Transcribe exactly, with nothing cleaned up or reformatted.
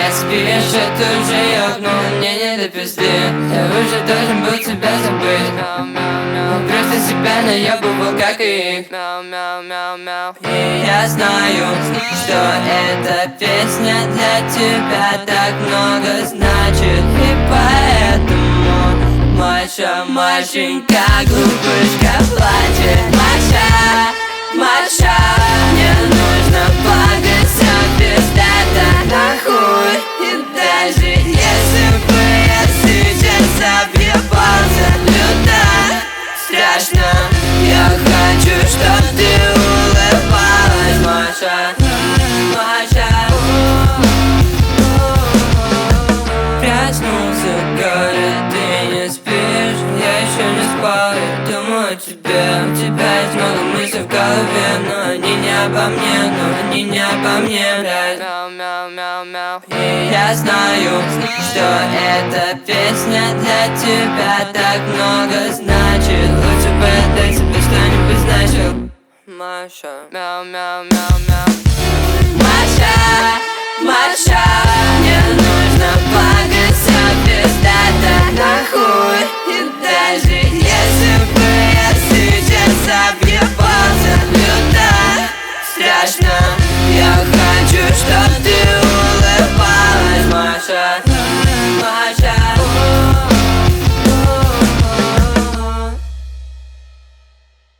не спишь, это уже ёбнул, мне не до пизды. Я уже должен был тебя забыть. Просто себя наебывал, как и их. И я знаю, что эта песня для тебя так много значит. И поэтому Маша, Машенька, глупышка плачет. Маша, Маша, мне нужно плакать, все пиздато нахуй. И даже если бы я сейчас объебался люто, страшно, я хочу, чтоб ты улыбалась. Маша, Маша. Проснулся город, ты не спишь, я еще не спал, я думаю о тебе. У тебя есть много мыслей в голове, но они не обо мне, но они не обо мне, блядь. И я знаю, что эта песня для тебя так много значит. Лучше бы я так себе что-нибудь значил. Маша, мяу, мяу, мяу, мяу. Маша, Маша, мне нужно плакать, все пиздато нахуй.